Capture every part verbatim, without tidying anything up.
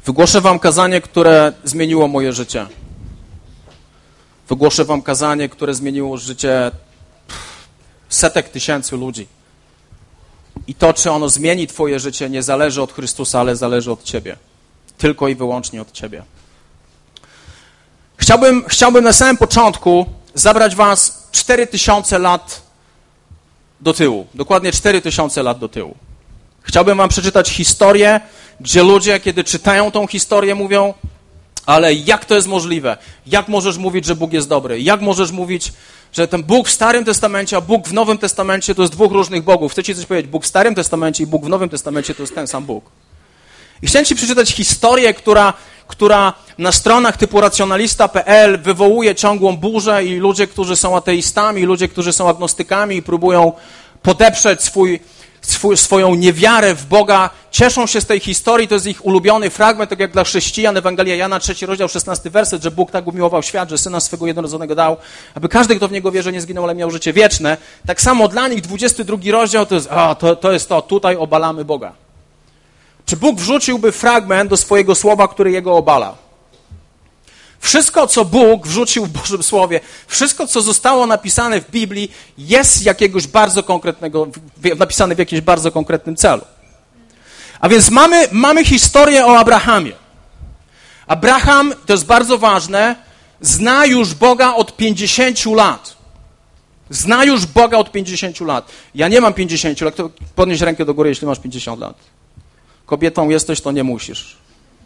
Wygłoszę wam kazanie, które zmieniło moje życie. Wygłoszę wam kazanie, które zmieniło życie setek tysięcy ludzi. I to, czy ono zmieni twoje życie, nie zależy od Chrystusa, ale zależy od ciebie. Tylko i wyłącznie od ciebie. Chciałbym, chciałbym na samym początku zabrać was cztery tysiące lat do tyłu. Dokładnie cztery tysiące lat do tyłu. Chciałbym wam przeczytać historię, gdzie ludzie, kiedy czytają tą historię, mówią: ale jak to jest możliwe? Jak możesz mówić, że Bóg jest dobry? Jak możesz mówić, że ten Bóg w Starym Testamencie, a Bóg w Nowym Testamencie to jest dwóch różnych bogów? Chcę ci coś powiedzieć? Bóg w Starym Testamencie i Bóg w Nowym Testamencie to jest ten sam Bóg. I chciałem ci przeczytać historię, która, która na stronach typu racjonalista kropka pe el wywołuje ciągłą burzę i ludzie, którzy są ateistami, ludzie, którzy są agnostykami i próbują podeprzeć swój, swój, swoją niewiarę w Boga, cieszą się z tej historii, to jest ich ulubiony fragment, tak jak dla chrześcijan, Ewangelia Jana, trzeci rozdział, szesnasty werset, że Bóg tak umiłował świat, że Syna swego jednorodzonego dał, aby każdy, kto w Niego wierzy, nie zginął, ale miał życie wieczne. Tak samo dla nich dwudziesty drugi rozdział to jest, a, to, to jest to, tutaj obalamy Boga. Czy Bóg wrzuciłby fragment do swojego słowa, który Jego obala? Wszystko, co Bóg wrzucił w Bożym Słowie, wszystko, co zostało napisane w Biblii, jest jakiegoś bardzo konkretnego, napisane w jakimś bardzo konkretnym celu. A więc mamy, mamy historię o Abrahamie. Abraham, to jest bardzo ważne, zna już Boga od pięćdziesięciu lat. Zna już Boga od pięćdziesięciu lat. Ja nie mam pięćdziesięciu lat. Podnieś rękę do góry, jeśli masz pięćdziesiąt lat. Kobietą jesteś, to nie musisz.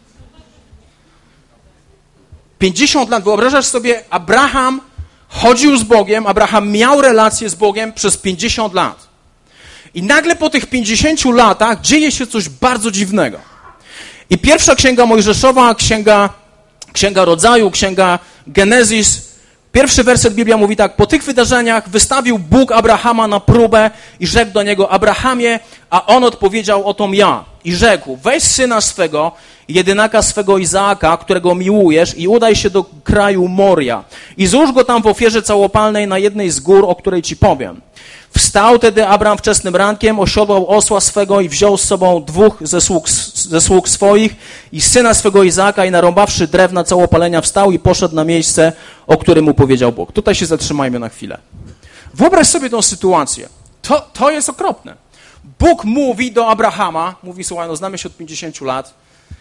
pięćdziesiąt lat, wyobrażasz sobie, Abraham chodził z Bogiem, Abraham miał relację z Bogiem przez pięćdziesiąt lat. I nagle po tych pięćdziesięciu latach dzieje się coś bardzo dziwnego. I pierwsza księga Mojżeszowa, księga, księga Rodzaju, księga Genezis, pierwszy werset Biblia mówi tak: po tych wydarzeniach wystawił Bóg Abrahama na próbę i rzekł do niego: Abrahamie, a on odpowiedział: otom ja. I rzekł: weź syna swego, jedynaka swego Izaaka, którego miłujesz, i udaj się do kraju Moria i złóż go tam w ofierze całopalnej na jednej z gór, o której ci powiem. Wstał tedy Abram wczesnym rankiem, osiodłał osła swego i wziął z sobą dwóch ze sług, ze sług swoich i syna swego Izaaka, i narąbawszy drewna całopalenia wstał i poszedł na miejsce, o którym mu powiedział Bóg. Tutaj się zatrzymajmy na chwilę. Wyobraź sobie tę sytuację. To, to jest okropne. Bóg mówi do Abrahama, mówi: słuchaj, no znamy się od pięćdziesięciu lat,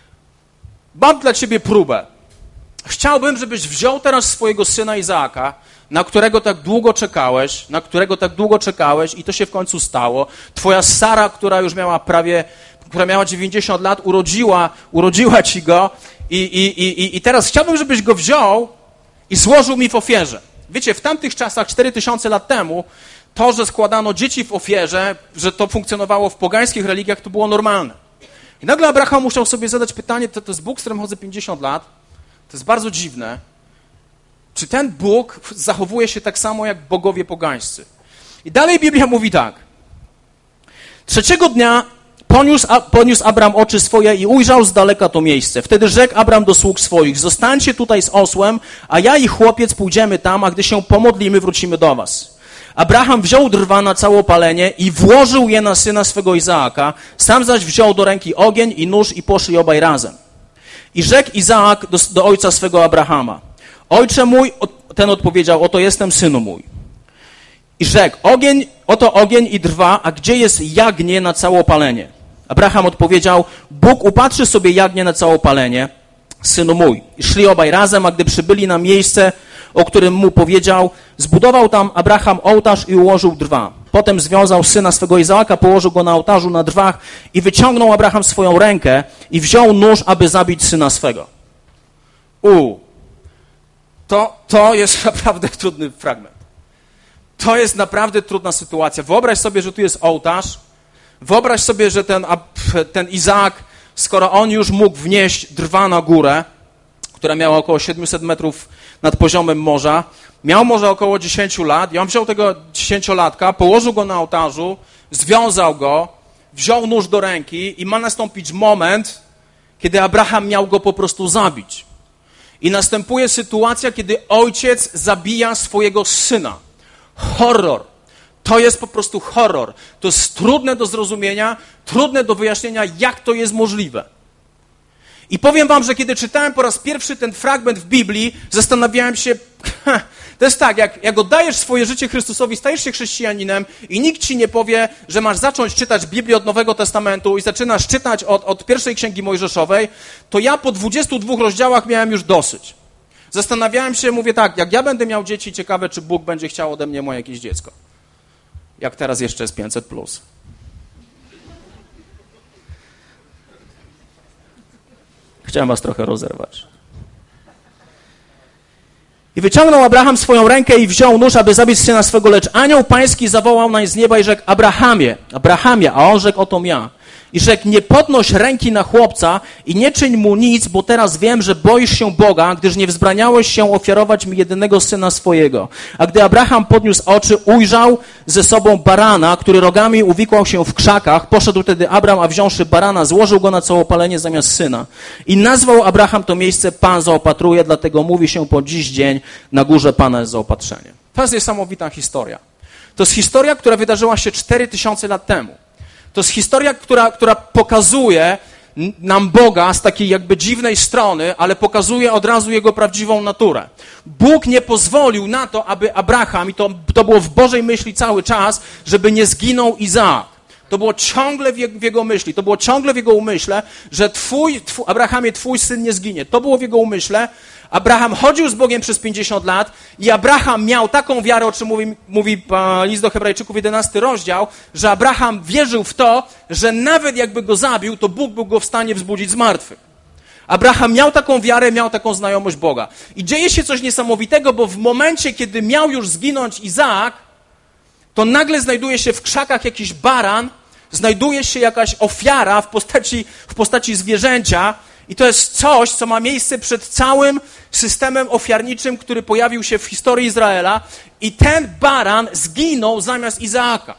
mam dla ciebie próbę. Chciałbym, żebyś wziął teraz swojego syna Izaaka, na którego tak długo czekałeś, na którego tak długo czekałeś i to się w końcu stało. Twoja Sara, która już miała prawie, która miała dziewięćdziesiąt lat, urodziła, urodziła ci go i, i, i, i teraz chciałbym, żebyś go wziął i złożył mi w ofierze. Wiecie, w tamtych czasach, cztery tysiące lat temu, to, że składano dzieci w ofierze, że to funkcjonowało w pogańskich religiach, to było normalne. I nagle Abraham musiał sobie zadać pytanie, to, to jest Bóg, z którym chodzę pięćdziesiąt lat, to jest bardzo dziwne. Czy ten Bóg zachowuje się tak samo jak bogowie pogańscy? I dalej Biblia mówi tak. Trzeciego dnia poniósł, poniósł Abram oczy swoje i ujrzał z daleka to miejsce. Wtedy rzekł Abram do sług swoich: zostańcie tutaj z osłem, a ja i chłopiec pójdziemy tam, a gdy się pomodlimy, wrócimy do was. Abraham wziął drwa na całopalenie i włożył je na syna swego Izaaka, sam zaś wziął do ręki ogień i nóż i poszli obaj razem. I rzekł Izaak do, do ojca swego Abrahama: ojcze mój, ten odpowiedział: oto jestem, synu mój. I rzekł: ogień, oto ogień i drwa, a gdzie jest jagnię na całopalenie? Abraham odpowiedział: Bóg upatrzy sobie jagnię na całopalenie, synu mój. I szli obaj razem, a gdy przybyli na miejsce, o którym mu powiedział, zbudował tam Abraham ołtarz i ułożył drwa. Potem związał syna swego Izaaka, położył go na ołtarzu na drwach i wyciągnął Abraham swoją rękę i wziął nóż, aby zabić syna swego. U, to, to jest naprawdę trudny fragment. To jest naprawdę trudna sytuacja. Wyobraź sobie, że tu jest ołtarz. Wyobraź sobie, że ten, ten Izaak, skoro on już mógł wnieść drwa na górę, która miała około siedemset metrów nad poziomem morza, miał może około dziesięć lat i on wziął tego dziesięciolatka, położył go na ołtarzu, związał go, wziął nóż do ręki i ma nastąpić moment, kiedy Abraham miał go po prostu zabić. I następuje sytuacja, kiedy ojciec zabija swojego syna. Horror. To jest po prostu horror. To jest trudne do zrozumienia, trudne do wyjaśnienia, jak to jest możliwe. I powiem wam, że kiedy czytałem po raz pierwszy ten fragment w Biblii, zastanawiałem się, to jest tak, jak, jak oddajesz swoje życie Chrystusowi, stajesz się chrześcijaninem i nikt ci nie powie, że masz zacząć czytać Biblię od Nowego Testamentu i zaczynasz czytać od, od pierwszej Księgi Mojżeszowej, to ja po dwudziestu dwóch rozdziałach miałem już dosyć. Zastanawiałem się, mówię tak, jak ja będę miał dzieci, ciekawe, czy Bóg będzie chciał ode mnie moje jakieś dziecko. Jak teraz jeszcze jest pięćset plus. Chciałem was trochę rozerwać. I wyciągnął Abraham swoją rękę i wziął nóż, aby zabić syna swego, lecz anioł pański zawołał nań z nieba i rzekł: Abrahamie, Abrahamie, a on rzekł: oto ja. I rzekł: nie podnoś ręki na chłopca i nie czyń mu nic, bo teraz wiem, że boisz się Boga, gdyż nie wzbraniałeś się ofiarować mi jedynego syna swojego. A gdy Abraham podniósł oczy, ujrzał ze sobą barana, który rogami uwikłał się w krzakach. Poszedł wtedy Abram, a wziąwszy barana, złożył go na całopalenie zamiast syna. I nazwał Abraham to miejsce: Pan zaopatruje, dlatego mówi się po dziś dzień: na górze Pana jest zaopatrzenie. To jest niesamowita historia. To jest historia, która wydarzyła się cztery tysiące lat temu. To jest historia, która, która pokazuje nam Boga z takiej jakby dziwnej strony, ale pokazuje od razu Jego prawdziwą naturę. Bóg nie pozwolił na to, aby Abraham, i to, to było w Bożej myśli cały czas, żeby nie zginął Izaak. To było ciągle w jego, w jego myśli, to było ciągle w jego umyśle, że twój, twój, Abrahamie, twój syn nie zginie. To było w jego umyśle. Abraham chodził z Bogiem przez pięćdziesiąt lat i Abraham miał taką wiarę, o czym mówi, mówi list do Hebrajczyków, jedenasty rozdział, że Abraham wierzył w to, że nawet jakby go zabił, to Bóg był go w stanie wzbudzić z martwych. Abraham miał taką wiarę, miał taką znajomość Boga. I dzieje się coś niesamowitego, bo w momencie, kiedy miał już zginąć Izaak, to nagle znajduje się w krzakach jakiś baran, znajduje się jakaś ofiara w postaci, w postaci zwierzęcia i to jest coś, co ma miejsce przed całym systemem ofiarniczym, który pojawił się w historii Izraela i ten baran zginął zamiast Izaaka.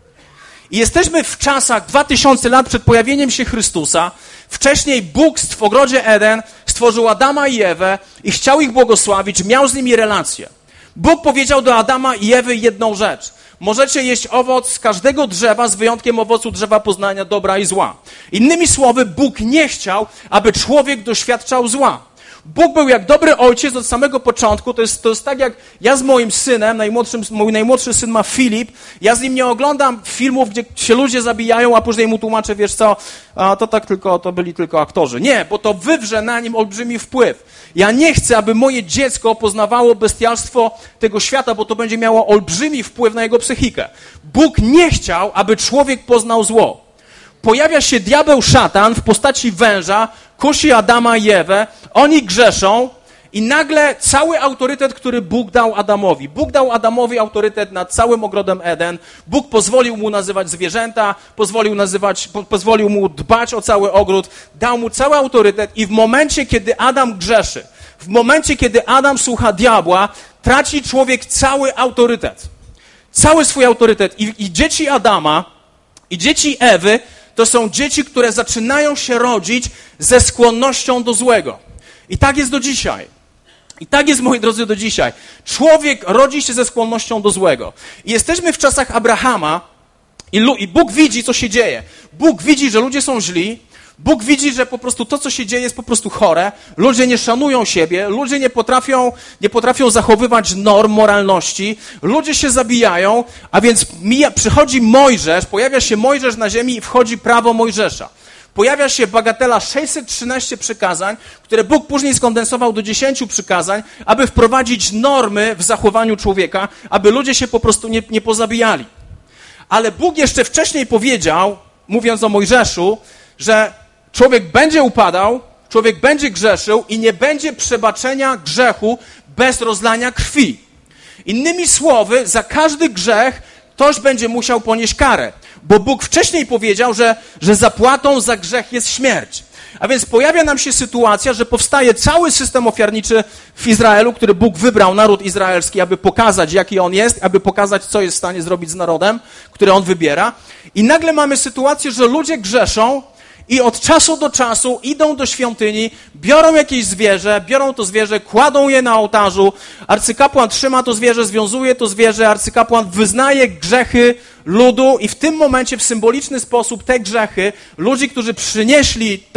I jesteśmy w czasach dwa tysiące lat przed pojawieniem się Chrystusa. Wcześniej Bóg w ogrodzie Eden stworzył Adama i Ewę i chciał ich błogosławić, miał z nimi relację. Bóg powiedział do Adama i Ewy jedną rzecz. Możecie jeść owoc z każdego drzewa, z wyjątkiem owocu drzewa poznania dobra i zła. Innymi słowy, Bóg nie chciał, aby człowiek doświadczał zła. Bóg był jak dobry ojciec od samego początku. To jest, to jest tak jak ja z moim synem, najmłodszym, mój najmłodszy syn ma Filip, ja z nim nie oglądam filmów, gdzie się ludzie zabijają, a później mu tłumaczę, wiesz co, a to tak tylko, to byli tylko aktorzy. Nie, bo to wywrze na nim olbrzymi wpływ. Ja nie chcę, aby moje dziecko poznawało bestialstwo tego świata, bo to będzie miało olbrzymi wpływ na jego psychikę. Bóg nie chciał, aby człowiek poznał zło. Pojawia się diabeł szatan w postaci węża, kusi Adama i Ewę, oni grzeszą i nagle cały autorytet, który Bóg dał Adamowi. Bóg dał Adamowi autorytet nad całym ogrodem Eden. Bóg pozwolił mu nazywać zwierzęta, pozwolił, nazywać, po, pozwolił mu dbać o cały ogród, dał mu cały autorytet i w momencie, kiedy Adam grzeszy, w momencie, kiedy Adam słucha diabła, traci człowiek cały autorytet. Cały swój autorytet. I, i dzieci Adama, i dzieci Ewy to są dzieci, które zaczynają się rodzić ze skłonnością do złego. I tak jest do dzisiaj. I tak jest, moi drodzy, do dzisiaj. Człowiek rodzi się ze skłonnością do złego. I jesteśmy w czasach Abrahama i, lu- i Bóg widzi, co się dzieje. Bóg widzi, że ludzie są źli. Bóg widzi, że po prostu to, co się dzieje, jest po prostu chore. Ludzie nie szanują siebie, ludzie nie potrafią, nie potrafią zachowywać norm moralności, ludzie się zabijają, a więc mija, przychodzi Mojżesz, pojawia się Mojżesz na ziemi i wchodzi prawo Mojżesza. Pojawia się bagatela sześćset trzynaście przykazań, które Bóg później skondensował do dziesięciu przykazań, aby wprowadzić normy w zachowaniu człowieka, aby ludzie się po prostu nie, nie pozabijali. Ale Bóg jeszcze wcześniej powiedział, mówiąc o Mojżeszu, że człowiek będzie upadał, człowiek będzie grzeszył i nie będzie przebaczenia grzechu bez rozlania krwi. Innymi słowy, za każdy grzech ktoś będzie musiał ponieść karę, bo Bóg wcześniej powiedział, że, że zapłatą za grzech jest śmierć. A więc pojawia nam się sytuacja, że powstaje cały system ofiarniczy w Izraelu, który Bóg wybrał, naród izraelski, aby pokazać, jaki on jest, aby pokazać, co jest w stanie zrobić z narodem, który on wybiera. I nagle mamy sytuację, że ludzie grzeszą, i od czasu do czasu idą do świątyni, biorą jakieś zwierzę, biorą to zwierzę, kładą je na ołtarzu, arcykapłan trzyma to zwierzę, związuje to zwierzę, arcykapłan wyznaje grzechy ludu i w tym momencie w symboliczny sposób te grzechy ludzi, którzy przynieśli tego,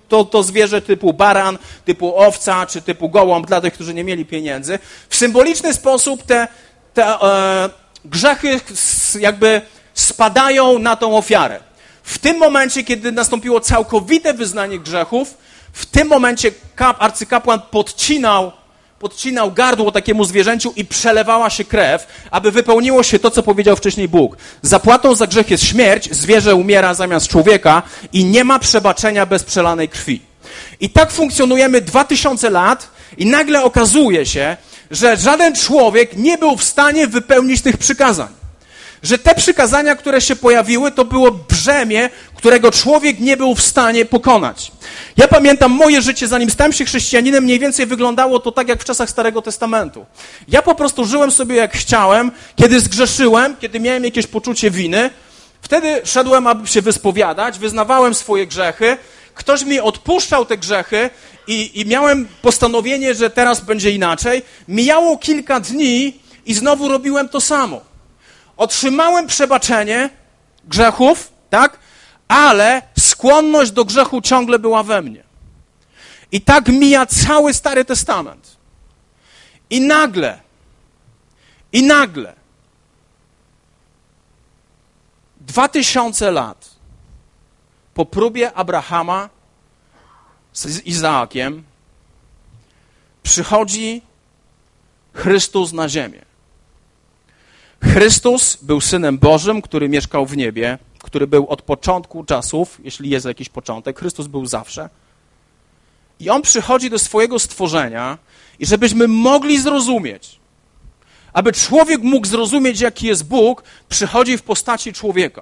to, to zwierzę typu baran, typu owca, czy typu gołąb dla tych, którzy nie mieli pieniędzy. W symboliczny sposób te, te e, grzechy jakby spadają na tą ofiarę. W tym momencie, kiedy nastąpiło całkowite wyznanie grzechów, w tym momencie kap, arcykapłan podcinał, podcinał gardło takiemu zwierzęciu i przelewała się krew, aby wypełniło się to, co powiedział wcześniej Bóg. Zapłatą za grzech jest śmierć, zwierzę umiera zamiast człowieka i nie ma przebaczenia bez przelanej krwi. I tak funkcjonujemy dwa tysiące lat i nagle okazuje się, że żaden człowiek nie był w stanie wypełnić tych przykazań. Że te przykazania, które się pojawiły, to było brzemię, którego człowiek nie był w stanie pokonać. Ja pamiętam moje życie, zanim stałem się chrześcijaninem, mniej więcej wyglądało to tak, jak w czasach Starego Testamentu. Ja po prostu żyłem sobie jak chciałem, kiedy zgrzeszyłem, kiedy miałem jakieś poczucie winy, wtedy szedłem, aby się wyspowiadać, wyznawałem swoje grzechy, ktoś mi odpuszczał te grzechy i, i miałem postanowienie, że teraz będzie inaczej. Mijało kilka dni i znowu robiłem to samo. Otrzymałem przebaczenie grzechów, tak? Ale skłonność do grzechu ciągle była we mnie. I tak mija cały Stary Testament. I nagle, i nagle, dwa tysiące lat po próbie Abrahama z Izaakiem przychodzi Chrystus na ziemię. Chrystus był Synem Bożym, który mieszkał w niebie, który był od początku czasów, jeśli jest jakiś początek, Chrystus był zawsze. I On przychodzi do swojego stworzenia i żebyśmy mogli zrozumieć, aby człowiek mógł zrozumieć, jaki jest Bóg, przychodzi w postaci człowieka.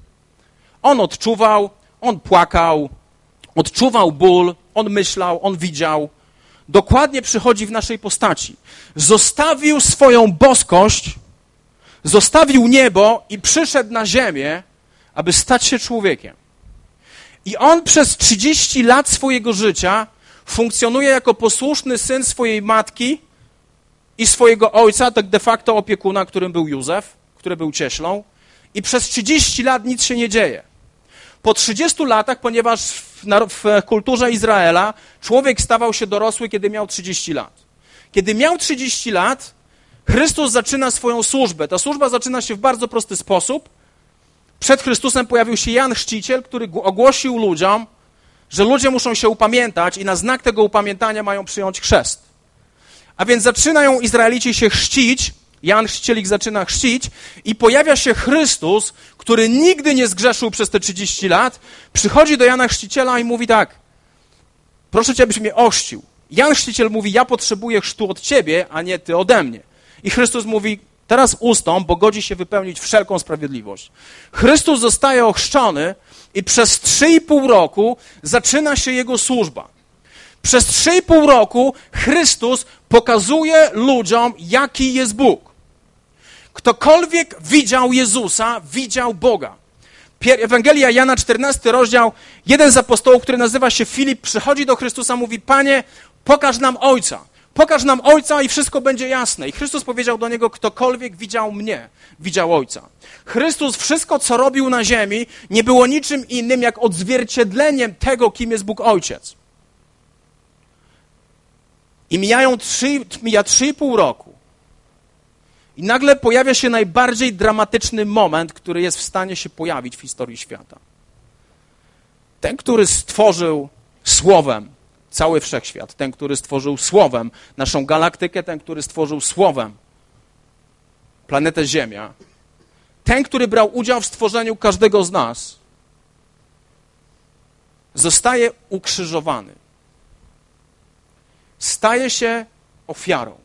On odczuwał, On płakał, odczuwał ból, On myślał, On widział. Dokładnie przychodzi w naszej postaci. Zostawił swoją boskość, zostawił niebo i przyszedł na ziemię, aby stać się człowiekiem. I on przez trzydzieści lat swojego życia funkcjonuje jako posłuszny syn swojej matki i swojego ojca, tak de facto opiekuna, którym był Józef, który był cieślą. I przez trzydzieści lat nic się nie dzieje. Po trzydziestu latach, ponieważ w, w kulturze Izraela człowiek stawał się dorosły, kiedy miał trzydzieści lat. Kiedy miał trzydzieści lat, Chrystus zaczyna swoją służbę. Ta służba zaczyna się w bardzo prosty sposób. Przed Chrystusem pojawił się Jan Chrzciciel, który ogłosił ludziom, że ludzie muszą się upamiętać i na znak tego upamiętania mają przyjąć chrzest. A więc zaczynają Izraelici się chrzcić, Jan Chrzciciel ich zaczyna chrzcić i pojawia się Chrystus, który nigdy nie zgrzeszył przez te trzydzieści lat, przychodzi do Jana Chrzciciela i mówi tak: proszę cię, abyś mnie ochrzcił. Jan Chrzciciel mówi: ja potrzebuję chrztu od ciebie, a nie ty ode mnie. I Chrystus mówi: teraz ustąp, bo godzi się wypełnić wszelką sprawiedliwość. Chrystus zostaje ochrzczony i przez trzy i pół roku zaczyna się Jego służba. Przez trzy i pół roku Chrystus pokazuje ludziom, jaki jest Bóg. Ktokolwiek widział Jezusa, widział Boga. Ewangelia Jana, czternasty rozdział, jeden z apostołów, który nazywa się Filip, przychodzi do Chrystusa, mówi: Panie, pokaż nam Ojca. Pokaż nam Ojca i wszystko będzie jasne. I Chrystus powiedział do niego: ktokolwiek widział mnie, widział Ojca. Chrystus, wszystko, co robił na ziemi, nie było niczym innym, jak odzwierciedleniem tego, kim jest Bóg Ojciec. I mijają trzy, mija trzy i pół roku. I nagle pojawia się najbardziej dramatyczny moment, który jest w stanie się pojawić w historii świata. Ten, który stworzył Słowem cały wszechświat, ten, który stworzył Słowem naszą galaktykę, ten, który stworzył Słowem planetę Ziemia, ten, który brał udział w stworzeniu każdego z nas, zostaje ukrzyżowany. Staje się ofiarą.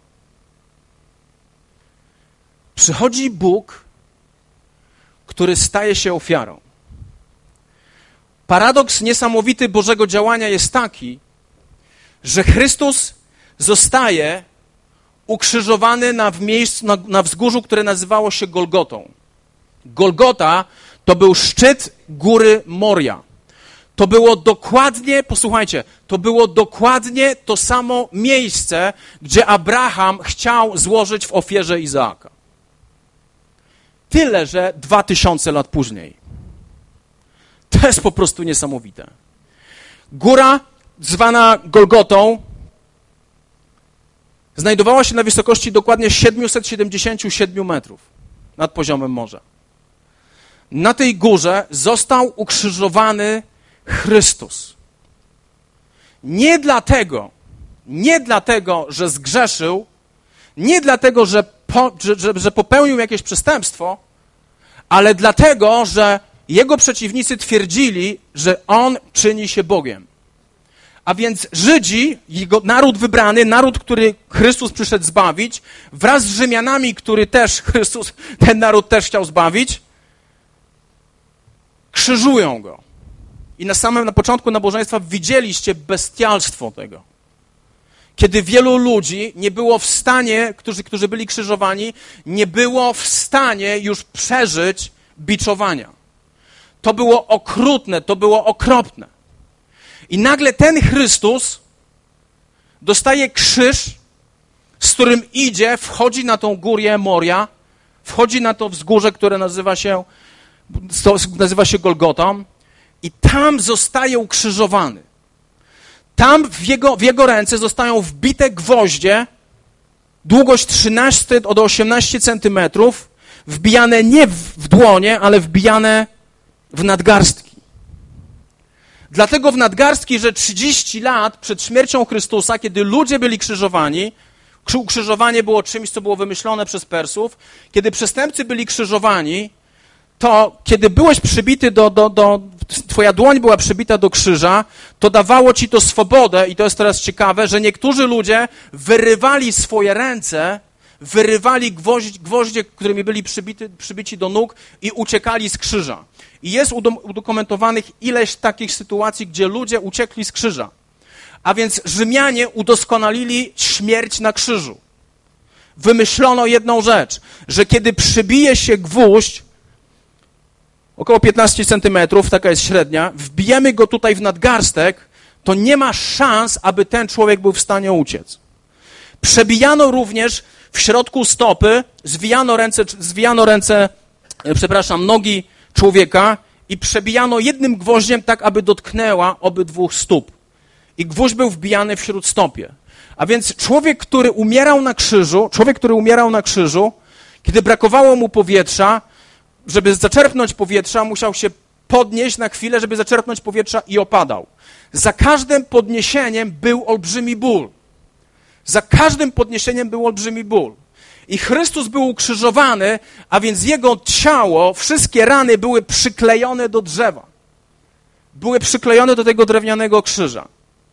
Przychodzi Bóg, który staje się ofiarą. Paradoks niesamowity Bożego działania jest taki, że Chrystus zostaje ukrzyżowany na, w miejscu, na, na wzgórzu, które nazywało się Golgotą. Golgota to był szczyt góry Moria. To było dokładnie, posłuchajcie, to było dokładnie to samo miejsce, gdzie Abraham chciał złożyć w ofierze Izaaka. Tyle, że dwa tysiące lat później. To jest po prostu niesamowite. Góra zwana Golgotą, znajdowała się na wysokości dokładnie siedemset siedemdziesiąt siedem metrów nad poziomem morza. Na tej górze został ukrzyżowany Chrystus. Nie dlatego, nie dlatego, że zgrzeszył, nie dlatego, że, po, że, że, że popełnił jakieś przestępstwo, ale dlatego, że jego przeciwnicy twierdzili, że on czyni się Bogiem. A więc Żydzi, jego naród wybrany, naród, który Chrystus przyszedł zbawić, wraz z Rzymianami, który też Chrystus, ten naród też chciał zbawić, krzyżują go. I na samym, na początku nabożeństwa widzieliście bestialstwo tego. Kiedy wielu ludzi nie było w stanie, którzy, którzy byli krzyżowani, nie było w stanie już przeżyć biczowania. To było okrutne, to było okropne. I nagle ten Chrystus dostaje krzyż, z którym idzie, wchodzi na tą górę Moria, wchodzi na to wzgórze, które nazywa się, nazywa się Golgotą i tam zostaje ukrzyżowany. Tam w jego, w jego ręce zostają wbite gwoździe, długość trzynaście do osiemnastu centymetrów, wbijane nie w, w dłonie, ale wbijane w nadgarstki. Dlatego w nadgarstki, że trzydzieści lat przed śmiercią Chrystusa, kiedy ludzie byli krzyżowani, ukrzyżowanie było czymś, co było wymyślone przez Persów, kiedy przestępcy byli krzyżowani, to kiedy byłeś przybity do, do, do, twoja dłoń była przybita do krzyża, to dawało ci to swobodę i to jest teraz ciekawe, że niektórzy ludzie wyrywali swoje ręce, wyrywali gwoździe, gwoździe którymi byli przybity, przybici do nóg i uciekali z krzyża. I jest udokumentowanych ileś takich sytuacji, gdzie ludzie uciekli z krzyża. A więc Rzymianie udoskonalili śmierć na krzyżu. Wymyślono jedną rzecz, że kiedy przybije się gwóźdź, około piętnaście centymetrów, taka jest średnia, wbijemy go tutaj w nadgarstek, to nie ma szans, aby ten człowiek był w stanie uciec. Przebijano również w środku stopy, zwijano ręce, zwijano ręce, przepraszam, nogi człowieka i przebijano jednym gwoździem tak, aby dotknęła obydwu stóp. I gwóźdź był wbijany w śródstopie. A więc człowiek, który umierał na krzyżu, człowiek, który umierał na krzyżu, kiedy brakowało mu powietrza, żeby zaczerpnąć powietrza, musiał się podnieść na chwilę, żeby zaczerpnąć powietrza i opadał. Za każdym podniesieniem był olbrzymi ból. Za każdym podniesieniem był olbrzymi ból. I Chrystus był ukrzyżowany, a więc jego ciało, wszystkie rany były przyklejone do drzewa. Były przyklejone do tego drewnianego krzyża.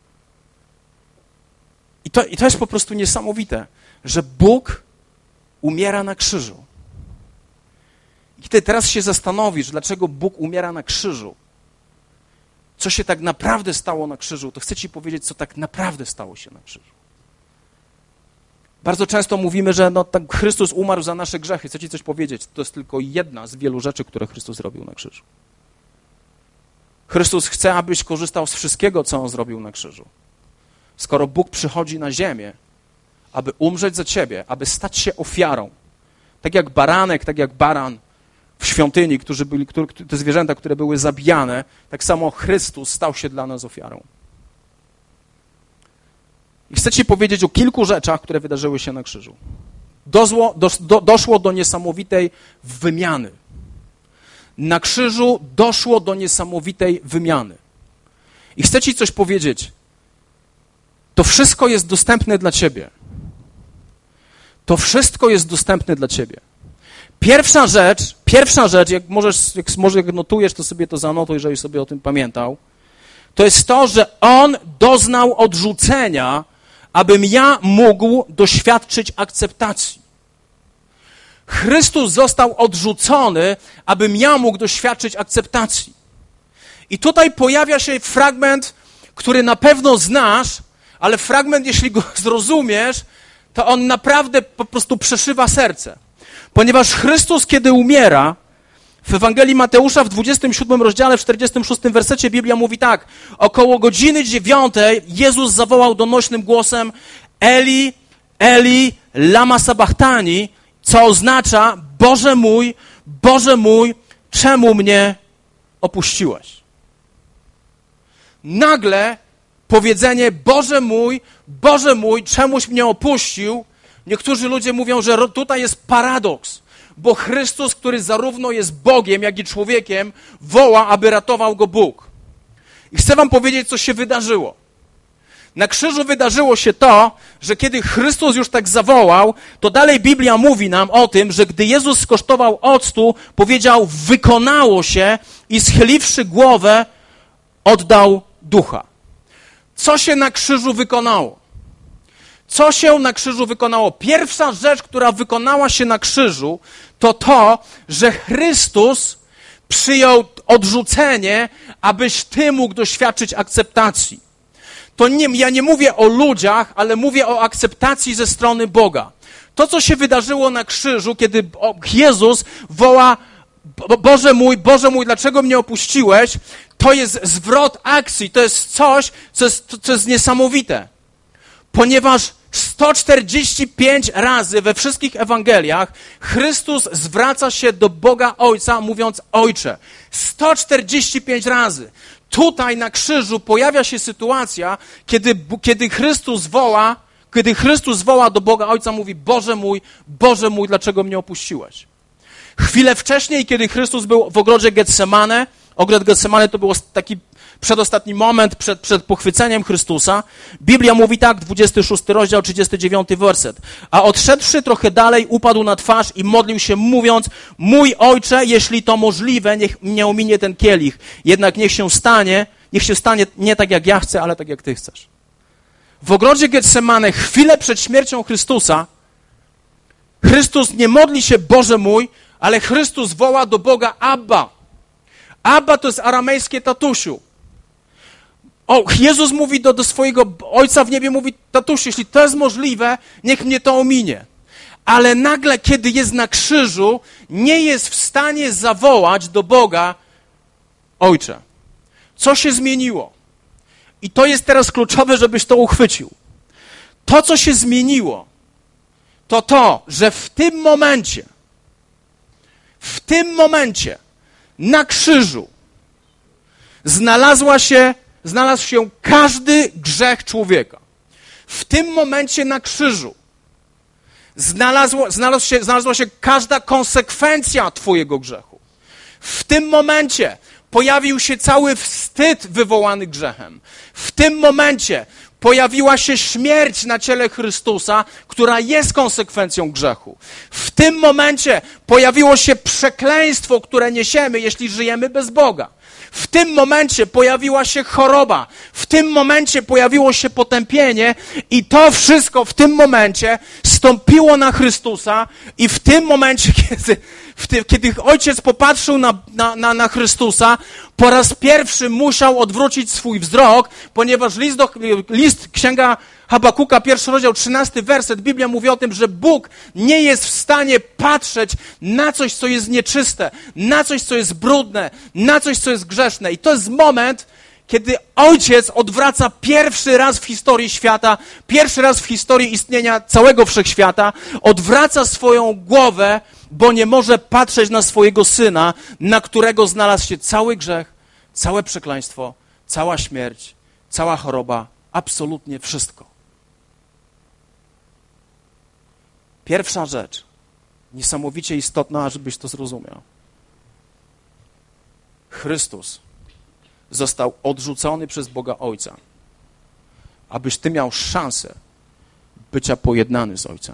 I to, i to jest po prostu niesamowite, że Bóg umiera na krzyżu. I kiedy teraz się zastanowisz, dlaczego Bóg umiera na krzyżu, co się tak naprawdę stało na krzyżu, to chcę ci powiedzieć, co tak naprawdę stało się na krzyżu. Bardzo często mówimy, że no, tak Chrystus umarł za nasze grzechy. Chcę ci coś powiedzieć. To jest tylko jedna z wielu rzeczy, które Chrystus zrobił na krzyżu. Chrystus chce, abyś korzystał z wszystkiego, co On zrobił na krzyżu. Skoro Bóg przychodzi na ziemię, aby umrzeć za ciebie, aby stać się ofiarą, tak jak baranek, tak jak baran w świątyni, którzy byli, które, te zwierzęta, które były zabijane, tak samo Chrystus stał się dla nas ofiarą. I chcę ci powiedzieć o kilku rzeczach, które wydarzyły się na krzyżu. Dozło, do, do, doszło do niesamowitej wymiany. Na krzyżu doszło do niesamowitej wymiany. I chcę ci coś powiedzieć. To wszystko jest dostępne dla ciebie. To wszystko jest dostępne dla ciebie. Pierwsza rzecz, pierwsza rzecz, jak możesz, jak, może jak notujesz, to sobie to zanotuj, żebyś sobie o tym pamiętał, to jest to, że On doznał odrzucenia, abym ja mógł doświadczyć akceptacji. Chrystus został odrzucony, abym ja mógł doświadczyć akceptacji. I tutaj pojawia się fragment, który na pewno znasz, ale fragment, jeśli go zrozumiesz, to on naprawdę po prostu przeszywa serce. Ponieważ Chrystus, kiedy umiera, w Ewangelii Mateusza w dwudziestym siódmym rozdziale, w czterdziestym szóstym wersecie Biblia mówi tak: około godziny dziewiątej Jezus zawołał donośnym głosem: Eli, Eli, lama sabachthani, co oznacza: Boże mój, Boże mój, czemu mnie opuściłeś? Nagle powiedzenie: Boże mój, Boże mój, czemuś mnie opuścił. Niektórzy ludzie mówią, że tutaj jest paradoks, bo Chrystus, który zarówno jest Bogiem, jak i człowiekiem, woła, aby ratował go Bóg. I chcę wam powiedzieć, co się wydarzyło. Na krzyżu wydarzyło się to, że kiedy Chrystus już tak zawołał, to dalej Biblia mówi nam o tym, że gdy Jezus skosztował octu, powiedział: wykonało się, i schyliwszy głowę, oddał ducha. Co się na krzyżu wykonało? Co się na krzyżu wykonało? Pierwsza rzecz, która wykonała się na krzyżu, to to, że Chrystus przyjął odrzucenie, abyś ty mógł doświadczyć akceptacji. To nie, ja nie mówię o ludziach, ale mówię o akceptacji ze strony Boga. To, co się wydarzyło na krzyżu, kiedy Jezus woła: Boże mój, Boże mój, dlaczego mnie opuściłeś? To jest zwrot akcji, to jest coś, co jest, co jest niesamowite. Ponieważ sto czterdzieści pięć razy we wszystkich Ewangeliach Chrystus zwraca się do Boga Ojca, mówiąc: Ojcze. sto czterdzieści pięć razy. Tutaj na krzyżu pojawia się sytuacja, kiedy, kiedy Chrystus woła, kiedy Chrystus woła do Boga Ojca, mówi: Boże mój, Boże mój, dlaczego mnie opuściłeś? Chwilę wcześniej, kiedy Chrystus był w ogrodzie Getsemane, ogród Getsemane to był taki przedostatni moment przed, przed pochwyceniem Chrystusa, Biblia mówi tak, dwudziesty szósty rozdział, trzydziesty dziewiąty werset. A odszedłszy trochę dalej, upadł na twarz i modlił się, mówiąc: mój Ojcze, jeśli to możliwe, niech mnie ominie ten kielich, jednak niech się stanie, niech się stanie nie tak jak ja chcę, ale tak jak Ty chcesz. W ogrodzie Getsemane, chwilę przed śmiercią Chrystusa, Chrystus nie modli się: Boże mój, ale Chrystus woła do Boga: Abba. Abba to jest aramejskie tatusiu. O, Jezus mówi do, do swojego Ojca w niebie, mówi: tatusiu, jeśli to jest możliwe, niech mnie to ominie. Ale nagle, kiedy jest na krzyżu, nie jest w stanie zawołać do Boga: Ojcze. Co się zmieniło? I to jest teraz kluczowe, żebyś to uchwycił. To, co się zmieniło, to to, że w tym momencie, w tym momencie na krzyżu znalazła się, znalazł się każdy grzech człowieka. W tym momencie na krzyżu znalazło, znalazł się, znalazła się każda konsekwencja twojego grzechu. W tym momencie pojawił się cały wstyd wywołany grzechem. W tym momencie pojawiła się śmierć na ciele Chrystusa, która jest konsekwencją grzechu. W tym momencie pojawiło się przekleństwo, które niesiemy, jeśli żyjemy bez Boga. W tym momencie pojawiła się choroba. W tym momencie pojawiło się potępienie i to wszystko w tym momencie stąpiło na Chrystusa i w tym momencie, kiedy, w tym, kiedy Ojciec popatrzył na, na, na, na Chrystusa, po raz pierwszy musiał odwrócić swój wzrok, ponieważ list, do, list Księga Habakuka, pierwszy rozdział, trzynasty werset, Biblia mówi o tym, że Bóg nie jest w stanie patrzeć na coś, co jest nieczyste, na coś, co jest brudne, na coś, co jest grzeszne. I to jest moment, kiedy Ojciec odwraca pierwszy raz w historii świata, pierwszy raz w historii istnienia całego wszechświata, odwraca swoją głowę, bo nie może patrzeć na swojego Syna, na którego znalazł się cały grzech, całe przekleństwo, cała śmierć, cała choroba, absolutnie wszystko. Pierwsza rzecz, niesamowicie istotna, żebyś to zrozumiał. Chrystus został odrzucony przez Boga Ojca, abyś ty miał szansę bycia pojednany z Ojcem.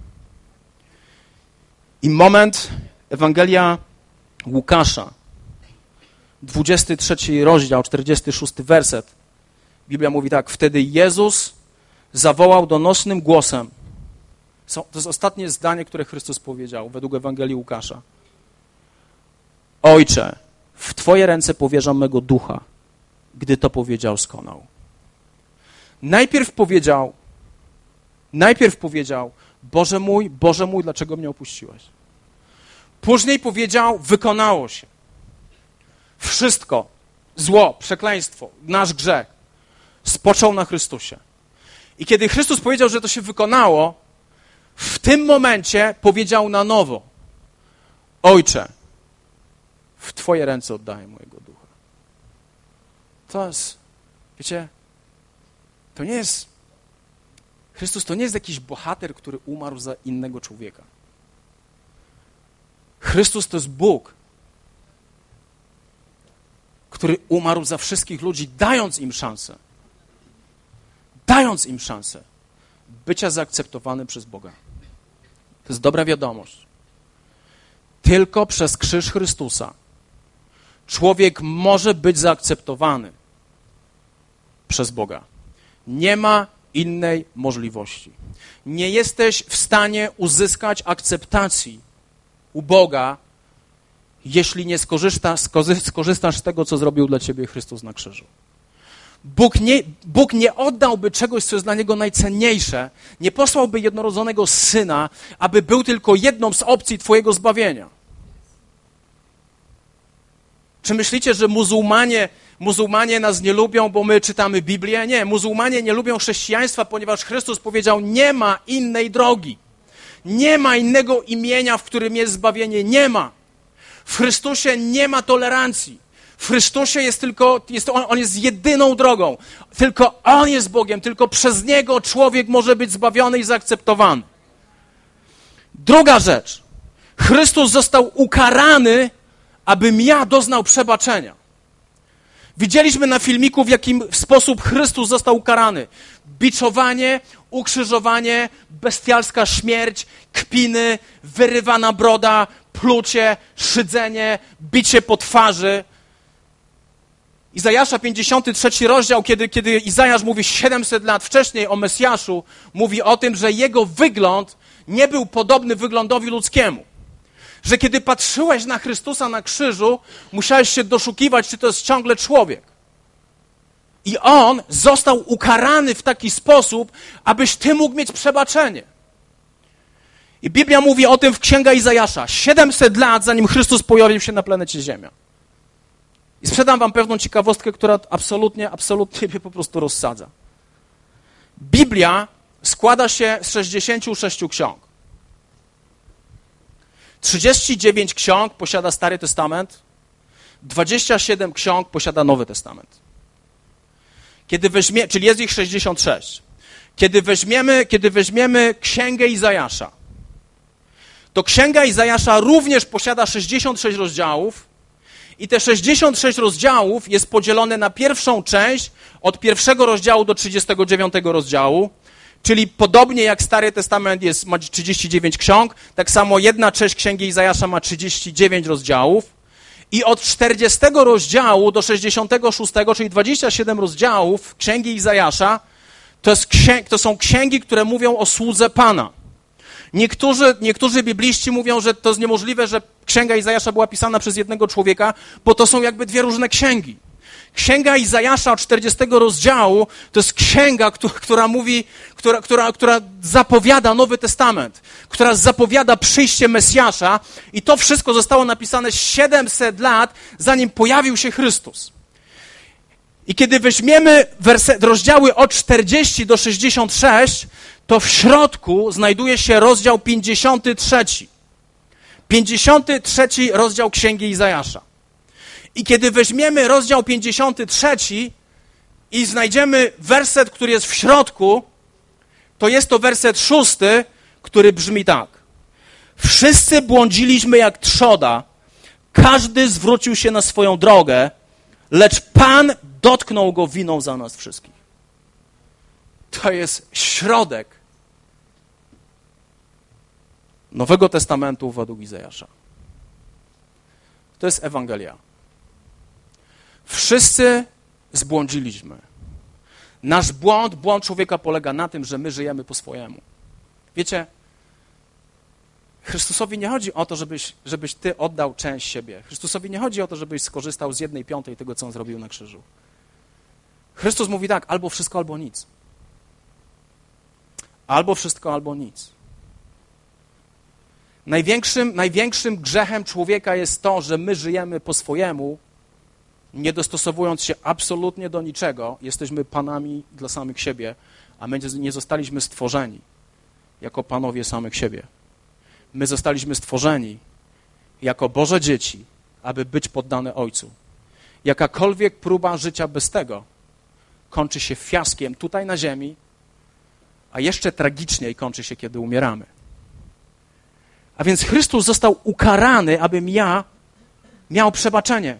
I moment, Ewangelia Łukasza, dwudziesty trzeci rozdział, czterdziesty szósty werset. Biblia mówi tak: wtedy Jezus zawołał donośnym głosem. To jest ostatnie zdanie, które Chrystus powiedział według Ewangelii Łukasza. Ojcze, w Twoje ręce powierzam mego ducha. Gdy to powiedział, skonał. Najpierw powiedział, najpierw powiedział: Boże mój, Boże mój, dlaczego mnie opuściłeś? Później powiedział: wykonało się. Wszystko, zło, przekleństwo, nasz grzech spoczął na Chrystusie. I kiedy Chrystus powiedział, że to się wykonało, w tym momencie powiedział na nowo: Ojcze, w Twoje ręce oddaję mojego ducha. To jest, wiecie, To nie jest, Chrystus to nie jest jakiś bohater, który umarł za innego człowieka. Chrystus to jest Bóg, który umarł za wszystkich ludzi, dając im szansę, dając im szansę bycia zaakceptowanym przez Boga. To jest dobra wiadomość. Tylko przez krzyż Chrystusa człowiek może być zaakceptowany przez Boga. Nie ma innej możliwości. Nie jesteś w stanie uzyskać akceptacji u Boga, jeśli nie skorzystasz, skorzystasz z tego, co zrobił dla ciebie Chrystus na krzyżu. Bóg nie, Bóg nie oddałby czegoś, co jest dla Niego najcenniejsze, nie posłałby jednorodzonego Syna, aby był tylko jedną z opcji twojego zbawienia. Czy myślicie, że muzułmanie, muzułmanie nas nie lubią, bo my czytamy Biblię? Nie, muzułmanie nie lubią chrześcijaństwa, ponieważ Chrystus powiedział, nie ma innej drogi. Nie ma innego imienia, w którym jest zbawienie. Nie ma. W Chrystusie nie ma tolerancji. W Chrystusie jest tylko, jest on, on jest jedyną drogą. Tylko On jest Bogiem, tylko przez Niego człowiek może być zbawiony i zaakceptowany. Druga rzecz. Chrystus został ukarany, abym ja doznał przebaczenia. Widzieliśmy na filmiku, w jakim sposób Chrystus został ukarany. Biczowanie, ukrzyżowanie, bestialska śmierć, kpiny, wyrywana broda, plucie, szydzenie, bicie po twarzy. Izajasza pięćdziesiąty trzeci rozdział, kiedy, kiedy Izajasz mówi siedemset lat wcześniej o Mesjaszu, mówi o tym, że jego wygląd nie był podobny wyglądowi ludzkiemu. Że kiedy patrzyłeś na Chrystusa na krzyżu, musiałeś się doszukiwać, czy to jest ciągle człowiek. I On został ukarany w taki sposób, abyś ty mógł mieć przebaczenie. I Biblia mówi o tym w Księga Izajasza. siedemset lat, zanim Chrystus pojawił się na planecie Ziemia. I sprzedam wam pewną ciekawostkę, która absolutnie, absolutnie mnie po prostu rozsadza. Biblia składa się z sześćdziesięciu sześciu ksiąg. trzydzieści dziewięć ksiąg posiada Stary Testament, dwadzieścia siedem ksiąg posiada Nowy Testament. Kiedy weźmie, czyli jest ich sześćdziesiąt sześć. Kiedy weźmiemy, kiedy weźmiemy Księgę Izajasza, to Księga Izajasza również posiada sześćdziesiąt sześć rozdziałów i te sześćdziesiąt sześć rozdziałów jest podzielone na pierwszą część od pierwszego rozdziału do trzydziestego dziewiątego rozdziału, czyli podobnie jak Stary Testament jest, ma trzydzieści dziewięć ksiąg, tak samo jedna część Księgi Izajasza ma trzydzieści dziewięć rozdziałów i od czterdziestego rozdziału do sześćdziesiątego szóstego, czyli dwadzieścia siedem rozdziałów Księgi Izajasza, to, jest księg, to są księgi, które mówią o słudze Pana. Niektórzy, niektórzy bibliści mówią, że to jest niemożliwe, że Księga Izajasza była pisana przez jednego człowieka, bo to są jakby dwie różne księgi. Księga Izajasza od czterdziestego rozdziału to jest księga, która, która mówi, która, która, która zapowiada Nowy Testament, która zapowiada przyjście Mesjasza i to wszystko zostało napisane siedemset lat, zanim pojawił się Chrystus. I kiedy weźmiemy werset, rozdziały od czterdziestu do sześćdziesiąt sześć, to w środku znajduje się rozdział pięćdziesiąty trzeci. pięćdziesiąty trzeci rozdział Księgi Izajasza. I kiedy weźmiemy rozdział pięćdziesiąty trzeci i znajdziemy werset, który jest w środku, to jest to werset szósty, który brzmi tak. Wszyscy błądziliśmy jak trzoda, każdy zwrócił się na swoją drogę, lecz Pan dotknął go winą za nas wszystkich. To jest środek Nowego Testamentu według Izajasza. To jest Ewangelia. Wszyscy zbłądziliśmy. Nasz błąd, błąd człowieka polega na tym, że my żyjemy po swojemu. Wiecie, Chrystusowi nie chodzi o to, żebyś, żebyś ty oddał część siebie. Chrystusowi nie chodzi o to, żebyś skorzystał z jednej piątej tego, co On zrobił na krzyżu. Chrystus mówi tak, albo wszystko, albo nic. Albo wszystko, albo nic. Największym, największym grzechem człowieka jest to, że my żyjemy po swojemu, nie dostosowując się absolutnie do niczego. Jesteśmy panami dla samych siebie, a my nie zostaliśmy stworzeni jako panowie samych siebie. My zostaliśmy stworzeni jako Boże dzieci, aby być poddane Ojcu. Jakakolwiek próba życia bez tego kończy się fiaskiem tutaj na ziemi, a jeszcze tragiczniej kończy się, kiedy umieramy. A więc Chrystus został ukarany, abym ja miał przebaczenie.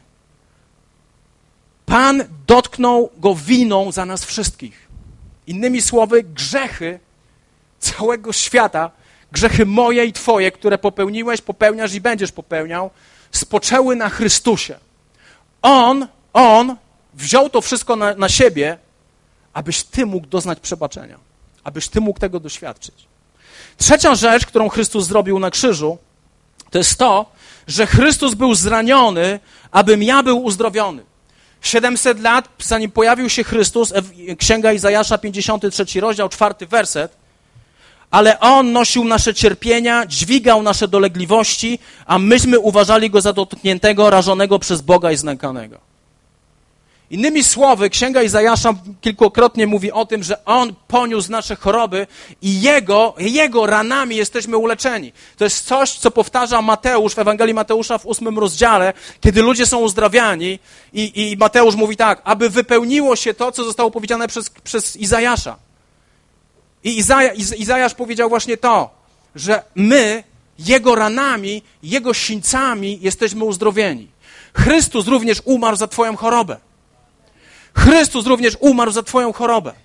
Pan dotknął go winą za nas wszystkich. Innymi słowy, grzechy całego świata, grzechy moje i twoje, które popełniłeś, popełniasz i będziesz popełniał, spoczęły na Chrystusie. On, On wziął to wszystko na, na siebie, abyś ty mógł doznać przebaczenia. Abyś ty mógł tego doświadczyć. Trzecia rzecz, którą Chrystus zrobił na krzyżu, to jest to, że Chrystus był zraniony, abym ja był uzdrowiony. siedemset lat, zanim pojawił się Chrystus, Księga Izajasza, pięćdziesiąty trzeci rozdział, czwarty werset, ale On nosił nasze cierpienia, dźwigał nasze dolegliwości, a myśmy uważali Go za dotkniętego, rażonego przez Boga i znękanego. Innymi słowy, Księga Izajasza kilkukrotnie mówi o tym, że On poniósł nasze choroby i Jego, Jego ranami jesteśmy uleczeni. To jest coś, co powtarza Mateusz w Ewangelii Mateusza w ósmym rozdziale, kiedy ludzie są uzdrawiani i, i Mateusz mówi tak, aby wypełniło się to, co zostało powiedziane przez, przez Izajasza. I Izaja, Iz, Izajasz powiedział właśnie to, że my Jego ranami, Jego sińcami jesteśmy uzdrowieni. Chrystus również umarł za twoją chorobę. Chrystus również umarł za twoją chorobę.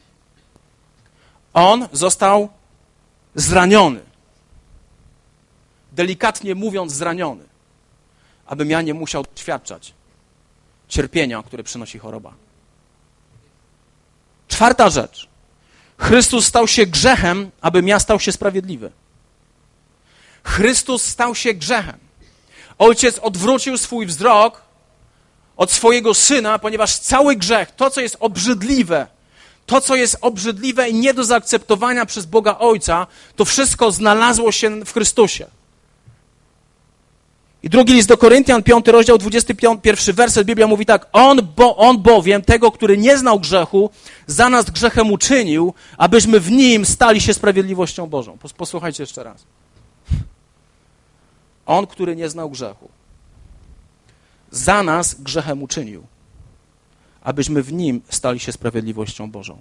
On został zraniony. Delikatnie mówiąc zraniony. Abym ja nie musiał doświadczać cierpienia, które przynosi choroba. Czwarta rzecz. Chrystus stał się grzechem, abym ja stał się sprawiedliwy. Chrystus stał się grzechem. Ojciec odwrócił swój wzrok od swojego Syna, ponieważ cały grzech, to co jest obrzydliwe, to co jest obrzydliwe i nie do zaakceptowania przez Boga Ojca, to wszystko znalazło się w Chrystusie. I drugi list do Koryntian, piąty rozdział, dwudziesty pierwszy werset, Biblia mówi tak, on, bo, on bowiem tego, który nie znał grzechu, za nas grzechem uczynił, abyśmy w Nim stali się sprawiedliwością Bożą. Posłuchajcie jeszcze raz. On, który nie znał grzechu, za nas grzechem uczynił, abyśmy w Nim stali się sprawiedliwością Bożą.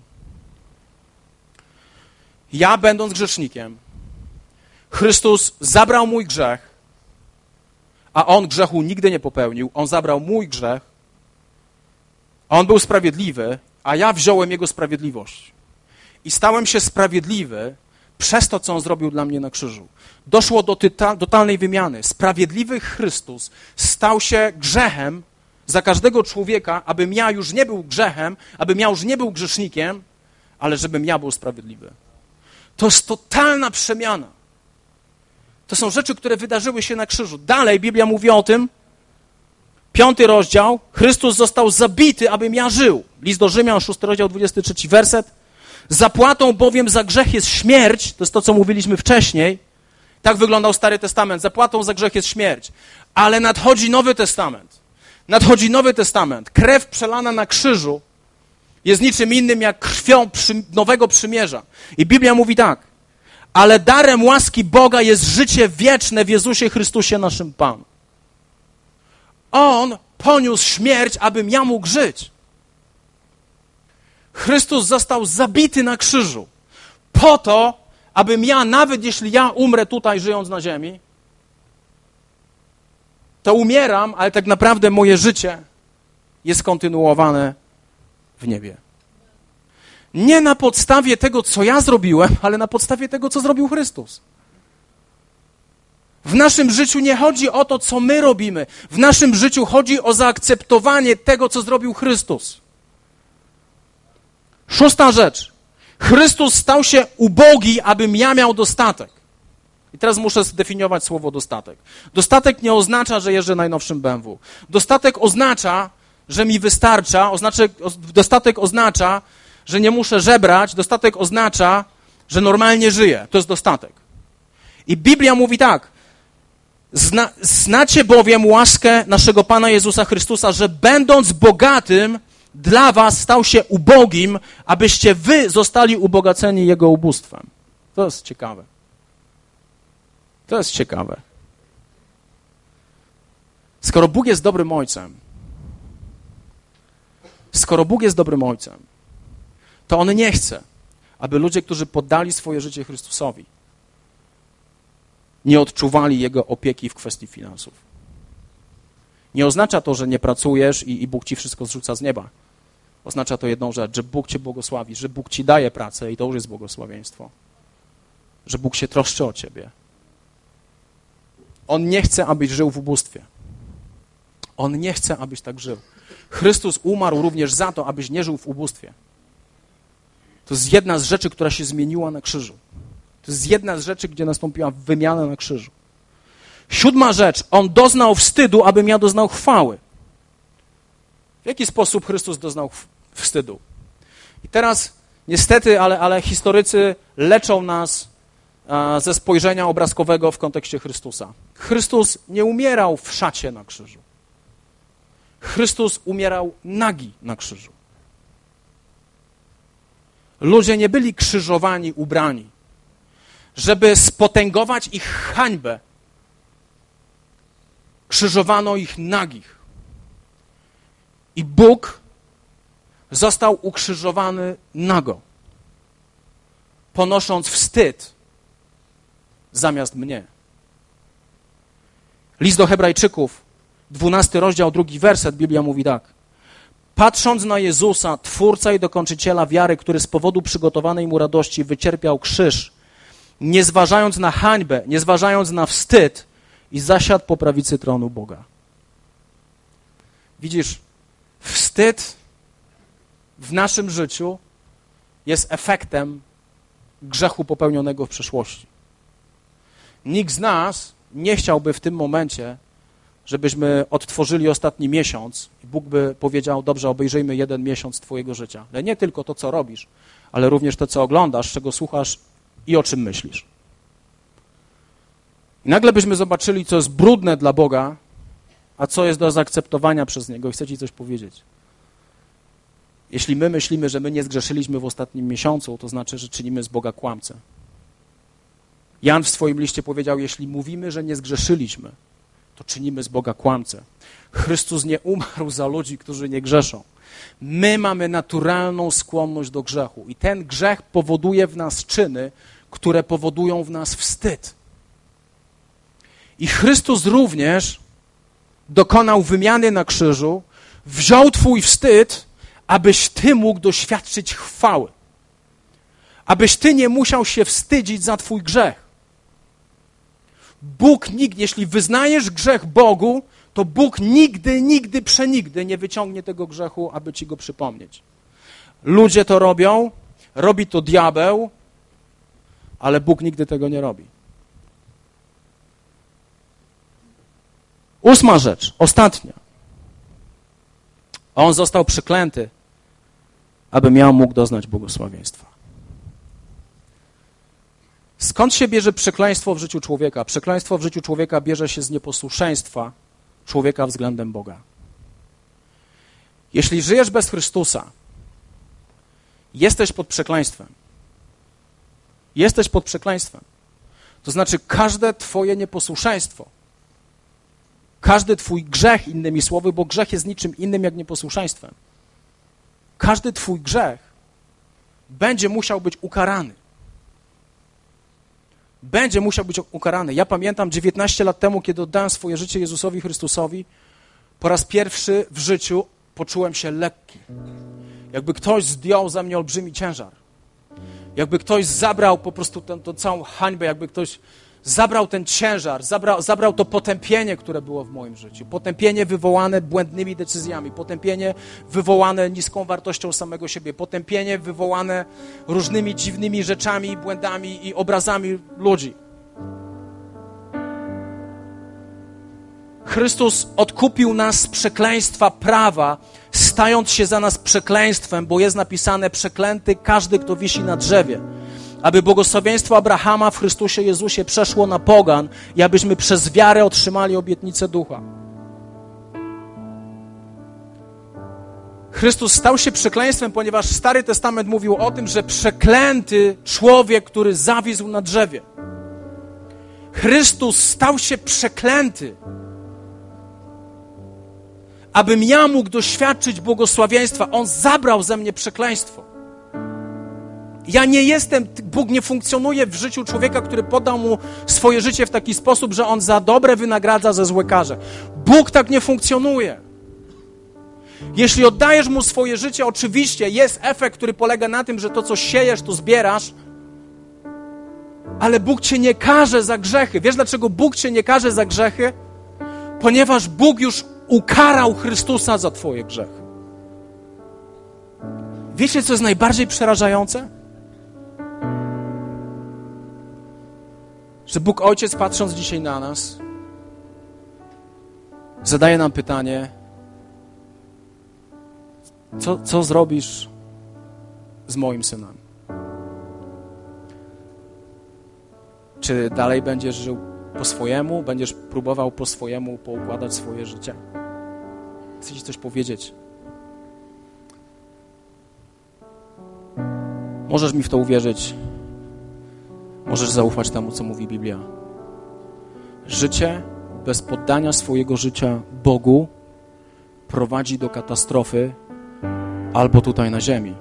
Ja, będąc grzesznikiem, Chrystus zabrał mój grzech, a On grzechu nigdy nie popełnił. On zabrał mój grzech, On był sprawiedliwy, a ja wziąłem Jego sprawiedliwość. I stałem się sprawiedliwy przez to, co On zrobił dla mnie na krzyżu. Doszło do tyta, totalnej wymiany. Sprawiedliwy Chrystus stał się grzechem za każdego człowieka, abym ja już nie był grzechem, abym ja już nie był grzesznikiem, ale żebym ja był sprawiedliwy. To jest totalna przemiana. To są rzeczy, które wydarzyły się na krzyżu. Dalej Biblia mówi o tym, piąty rozdział, Chrystus został zabity, abym ja żył. List do Rzymian, szósty rozdział, dwudziesty trzeci werset. Zapłatą bowiem za grzech jest śmierć, to jest to, co mówiliśmy wcześniej. Tak wyglądał Stary Testament. Zapłatą za grzech jest śmierć. Ale nadchodzi Nowy Testament. Nadchodzi Nowy Testament. Krew przelana na krzyżu jest niczym innym jak krwią przy, Nowego Przymierza. I Biblia mówi tak. Ale darem łaski Boga jest życie wieczne w Jezusie Chrystusie naszym Panu. On poniósł śmierć, abym ja mógł żyć. Chrystus został zabity na krzyżu po to, abym ja, nawet jeśli ja umrę tutaj, żyjąc na ziemi, to umieram, ale tak naprawdę moje życie jest kontynuowane w niebie. Nie na podstawie tego, co ja zrobiłem, ale na podstawie tego, co zrobił Chrystus. W naszym życiu nie chodzi o to, co my robimy. W naszym życiu chodzi o zaakceptowanie tego, co zrobił Chrystus. Szósta rzecz. Chrystus stał się ubogi, abym ja miał dostatek. I teraz muszę zdefiniować słowo dostatek. Dostatek nie oznacza, że jeżdżę najnowszym B M W. Dostatek oznacza, że mi wystarcza. Oznacza, dostatek oznacza, że nie muszę żebrać. Dostatek oznacza, że normalnie żyję. To jest dostatek. I Biblia mówi tak. Zna, znacie bowiem łaskę naszego Pana Jezusa Chrystusa, że będąc bogatym, dla was stał się ubogim, abyście wy zostali ubogaceni Jego ubóstwem. To jest ciekawe. To jest ciekawe. Skoro Bóg jest dobrym Ojcem, skoro Bóg jest dobrym Ojcem, to On nie chce, aby ludzie, którzy poddali swoje życie Chrystusowi, nie odczuwali Jego opieki w kwestii finansów. Nie oznacza to, że nie pracujesz i, i Bóg ci wszystko zrzuca z nieba. Oznacza to jedną rzecz, że Bóg cię błogosławi, że Bóg ci daje pracę i to już jest błogosławieństwo. Że Bóg się troszczy o ciebie. On nie chce, abyś żył w ubóstwie. On nie chce, abyś tak żył. Chrystus umarł również za to, abyś nie żył w ubóstwie. To jest jedna z rzeczy, która się zmieniła na krzyżu. To jest jedna z rzeczy, gdzie nastąpiła wymiana na krzyżu. Siódma rzecz. On doznał wstydu, abym ja doznał chwały. W jaki sposób Chrystus doznał wstydu? I teraz niestety, ale, ale historycy leczą nas a, ze spojrzenia obrazkowego w kontekście Chrystusa. Chrystus nie umierał w szacie na krzyżu. Chrystus umierał nagi na krzyżu. Ludzie nie byli krzyżowani, ubrani. Żeby spotęgować ich hańbę, krzyżowano ich nagich. I Bóg został ukrzyżowany nago, ponosząc wstyd zamiast mnie. List do Hebrajczyków, dwunasty rozdział, drugi werset, Biblia mówi tak. Patrząc na Jezusa, Twórca i Dokończyciela wiary, który z powodu przygotowanej mu radości wycierpiał krzyż, nie zważając na hańbę, nie zważając na wstyd i zasiadł po prawicy tronu Boga. Widzisz, wstyd w naszym życiu jest efektem grzechu popełnionego w przeszłości. Nikt z nas nie chciałby w tym momencie, żebyśmy odtworzyli ostatni miesiąc i Bóg by powiedział, dobrze, obejrzyjmy jeden miesiąc twojego życia. Ale nie tylko to, co robisz, ale również to, co oglądasz, czego słuchasz i o czym myślisz. I nagle byśmy zobaczyli, co jest brudne dla Boga, a co jest do zaakceptowania przez Niego. I chcę ci coś powiedzieć. Jeśli my myślimy, że my nie zgrzeszyliśmy w ostatnim miesiącu, to znaczy, że czynimy z Boga kłamcę. Jan w swoim liście powiedział, jeśli mówimy, że nie zgrzeszyliśmy, to czynimy z Boga kłamcę. Chrystus nie umarł za ludzi, którzy nie grzeszą. My mamy naturalną skłonność do grzechu i ten grzech powoduje w nas czyny, które powodują w nas wstyd. I Chrystus również dokonał wymiany na krzyżu, wziął twój wstyd, abyś ty mógł doświadczyć chwały. Abyś ty nie musiał się wstydzić za twój grzech. Bóg nigdy, jeśli wyznajesz grzech Bogu, to Bóg nigdy, nigdy, przenigdy nie wyciągnie tego grzechu, aby ci go przypomnieć. Ludzie to robią, robi to diabeł, ale Bóg nigdy tego nie robi. Ósma rzecz, ostatnia. On został przeklęty, abym ja mógł doznać błogosławieństwa. Skąd się bierze przekleństwo w życiu człowieka? Przekleństwo w życiu człowieka bierze się z nieposłuszeństwa człowieka względem Boga. Jeśli żyjesz bez Chrystusa, jesteś pod przekleństwem. Jesteś pod przekleństwem. To znaczy każde twoje nieposłuszeństwo, każdy twój grzech, innymi słowy, bo grzech jest niczym innym jak nieposłuszeństwem. Każdy twój grzech będzie musiał być ukarany. Będzie musiał być ukarany. Ja pamiętam dziewiętnaście lat temu, kiedy oddałem swoje życie Jezusowi Chrystusowi, po raz pierwszy w życiu poczułem się lekki. Jakby ktoś zdjął ze mnie olbrzymi ciężar. Jakby ktoś zabrał po prostu tę, tę całą hańbę, jakby ktoś zabrał ten ciężar, zabrał, zabrał to potępienie, które było w moim życiu. Potępienie wywołane błędnymi decyzjami, potępienie wywołane niską wartością samego siebie, potępienie wywołane różnymi dziwnymi rzeczami, błędami i obrazami ludzi. Chrystus odkupił nas z przekleństwa prawa, stając się za nas przekleństwem, bo jest napisane: przeklęty każdy, kto wisi na drzewie. Aby błogosławieństwo Abrahama w Chrystusie Jezusie przeszło na pogan i abyśmy przez wiarę otrzymali obietnicę Ducha. Chrystus stał się przekleństwem, ponieważ Stary Testament mówił o tym, że przeklęty człowiek, który zawisł na drzewie. Chrystus stał się przeklęty, abym ja mógł doświadczyć błogosławieństwa. On zabrał ze mnie przekleństwo. Ja nie jestem, Bóg nie funkcjonuje w życiu człowieka, który podał mu swoje życie w taki sposób, że on za dobre wynagradza za złe karze. Bóg tak nie funkcjonuje. Jeśli oddajesz mu swoje życie, oczywiście jest efekt, który polega na tym, że to, co siejesz, to zbierasz, ale Bóg cię nie karze za grzechy. Wiesz, dlaczego Bóg cię nie karze za grzechy? Ponieważ Bóg już ukarał Chrystusa za twoje grzechy. Wiecie, co jest najbardziej przerażające? Że Bóg Ojciec, patrząc dzisiaj na nas, zadaje nam pytanie, co, co zrobisz z moim synem? Czy dalej będziesz żył po swojemu? Będziesz próbował po swojemu poukładać swoje życie? Chcę ci coś powiedzieć. Możesz mi w to uwierzyć. Możesz zaufać temu, co mówi Biblia. Życie bez poddania swojego życia Bogu prowadzi do katastrofy albo tutaj na ziemi,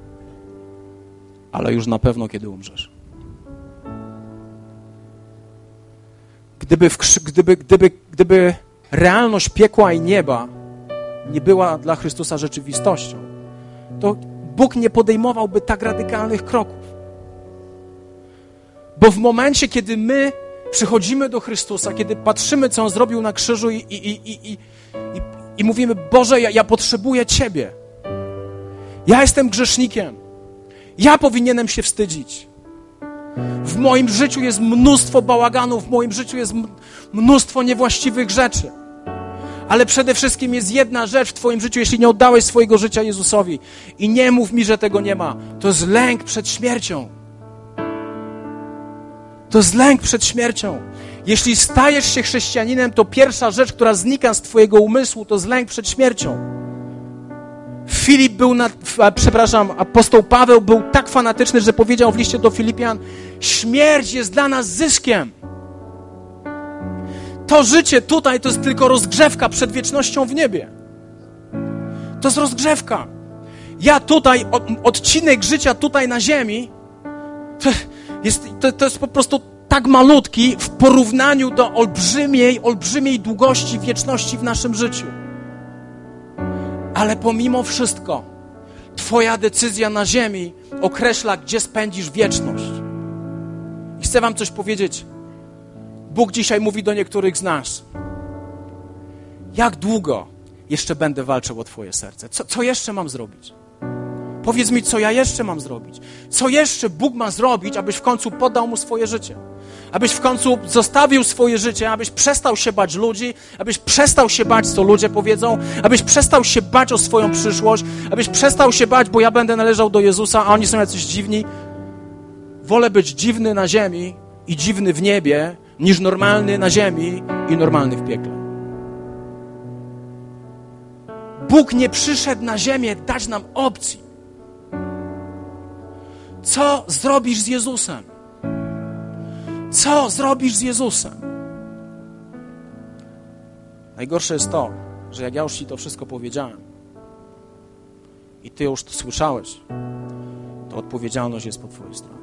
ale już na pewno, kiedy umrzesz. Gdyby, w, gdyby, gdyby, gdyby realność piekła i nieba nie była dla Chrystusa rzeczywistością, to Bóg nie podejmowałby tak radykalnych kroków. Bo w momencie, kiedy my przychodzimy do Chrystusa, kiedy patrzymy, co On zrobił na krzyżu i, i, i, i, i, i mówimy, Boże, ja, ja potrzebuję Ciebie. Ja jestem grzesznikiem. Ja powinienem się wstydzić. W moim życiu jest mnóstwo bałaganów, w moim życiu jest mnóstwo niewłaściwych rzeczy. Ale przede wszystkim jest jedna rzecz w twoim życiu, jeśli nie oddałeś swojego życia Jezusowi. I nie mów mi, że tego nie ma. To jest lęk przed śmiercią. To jest lęk przed śmiercią. Jeśli stajesz się chrześcijaninem, to pierwsza rzecz, która znika z twojego umysłu, to jest lęk przed śmiercią. Filip był, na, przepraszam, apostoł Paweł był tak fanatyczny, że powiedział w liście do Filipian, śmierć jest dla nas zyskiem. To życie tutaj to jest tylko rozgrzewka przed wiecznością w niebie. To jest rozgrzewka. Ja tutaj, od, odcinek życia tutaj na ziemi, to jest, to, to jest po prostu tak malutki w porównaniu do olbrzymiej, olbrzymiej długości wieczności w naszym życiu. Ale pomimo wszystko, twoja decyzja na ziemi określa, gdzie spędzisz wieczność. I chcę wam coś powiedzieć. Bóg dzisiaj mówi do niektórych z nas. Jak długo jeszcze będę walczył o twoje serce? Co, co jeszcze mam zrobić? Powiedz mi, co ja jeszcze mam zrobić? Co jeszcze Bóg ma zrobić, abyś w końcu poddał Mu swoje życie? Abyś w końcu zostawił swoje życie, abyś przestał się bać ludzi, abyś przestał się bać, co ludzie powiedzą, abyś przestał się bać o swoją przyszłość, abyś przestał się bać, bo ja będę należał do Jezusa, a oni są jacyś dziwni. Wolę być dziwny na ziemi i dziwny w niebie, niż normalny na ziemi i normalny w piekle. Bóg nie przyszedł na ziemię dać nam opcji. Co zrobisz z Jezusem? Co zrobisz z Jezusem? Najgorsze jest to, że jak ja już ci to wszystko powiedziałem i ty już to słyszałeś, to odpowiedzialność jest po twojej stronie.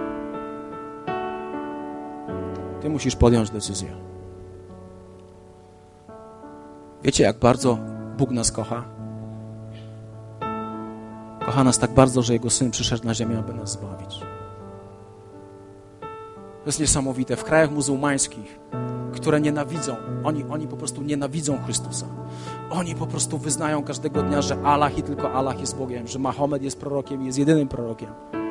Ty musisz podjąć decyzję. Wiecie, jak bardzo Bóg nas kocha? Kocha nas tak bardzo, że Jego Syn przyszedł na ziemię, aby nas zbawić. To jest niesamowite. W krajach muzułmańskich, które nienawidzą, oni, oni po prostu nienawidzą Chrystusa. Oni po prostu wyznają każdego dnia, że Allah i tylko Allah jest Bogiem, że Mahomet jest prorokiem i jest jedynym prorokiem.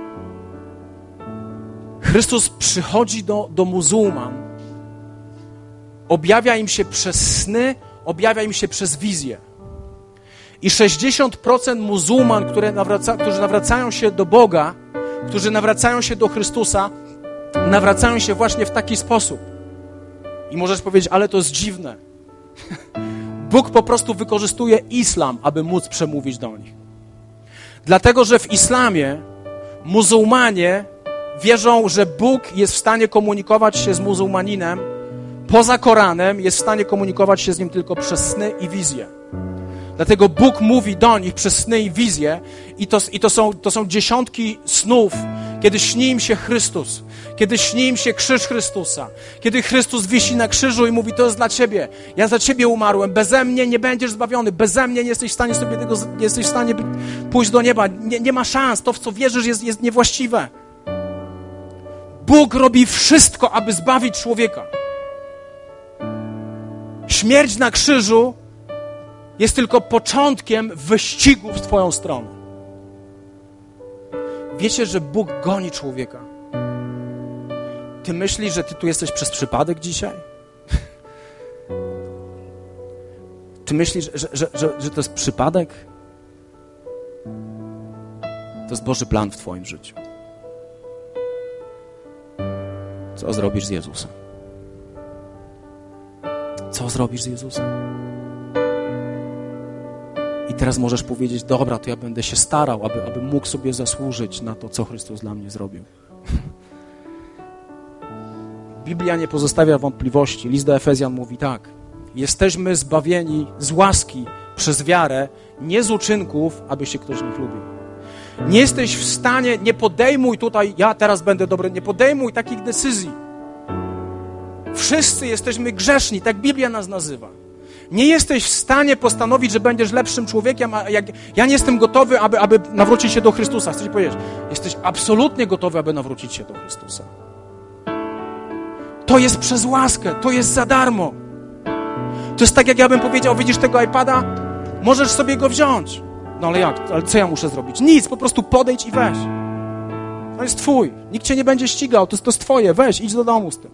Chrystus przychodzi do, do muzułman, objawia im się przez sny, objawia im się przez wizję. I sześćdziesiąt procent muzułman, które nawraca, którzy nawracają się do Boga, którzy nawracają się do Chrystusa, nawracają się właśnie w taki sposób. I możesz powiedzieć, ale to jest dziwne. Bóg po prostu wykorzystuje islam, aby móc przemówić do nich. Dlatego, że w islamie muzułmanie wierzą, że Bóg jest w stanie komunikować się z muzułmaninem poza Koranem, jest w stanie komunikować się z nim tylko przez sny i wizje. Dlatego Bóg mówi do nich przez sny i wizje i to, i to, są, to są dziesiątki snów, kiedy śni im się Chrystus, kiedy śni im się krzyż Chrystusa, kiedy Chrystus wisi na krzyżu i mówi, to jest dla ciebie, ja za ciebie umarłem, beze mnie nie będziesz zbawiony, beze mnie nie jesteś w stanie sobie tego, nie jesteś w stanie pójść do nieba, nie, nie ma szans, to w co wierzysz jest, jest niewłaściwe. Bóg robi wszystko, aby zbawić człowieka. Śmierć na krzyżu jest tylko początkiem wyścigu w twoją stronę. Wiecie, że Bóg goni człowieka. Ty myślisz, że ty tu jesteś przez przypadek dzisiaj? Ty myślisz, że, że, że, że to jest przypadek? To jest Boży plan w twoim życiu. Co zrobisz z Jezusem? Co zrobisz z Jezusem? I teraz możesz powiedzieć, dobra, to ja będę się starał, aby, aby mógł sobie zasłużyć na to, co Chrystus dla mnie zrobił. Biblia nie pozostawia wątpliwości. List do Efezjan mówi tak. Jesteśmy zbawieni z łaski przez wiarę, nie z uczynków, aby się ktoś nie chlubił. Nie jesteś w stanie, nie podejmuj tutaj, ja teraz będę dobry, nie podejmuj takich decyzji. Wszyscy jesteśmy grzeszni, tak Biblia nas nazywa. Nie jesteś w stanie postanowić, że będziesz lepszym człowiekiem, a jak, ja nie jestem gotowy, aby, aby nawrócić się do Chrystusa. Chcę ci powiedzieć, jesteś absolutnie gotowy, aby nawrócić się do Chrystusa. To jest przez łaskę, to jest za darmo. To jest tak, jak ja bym powiedział, widzisz tego iPada? Możesz sobie go wziąć. No ale jak? Ale co ja muszę zrobić? Nic, po prostu podejdź i weź. To jest twój. Nikt cię nie będzie ścigał, to jest, to jest twoje. Weź, idź do domu z tym.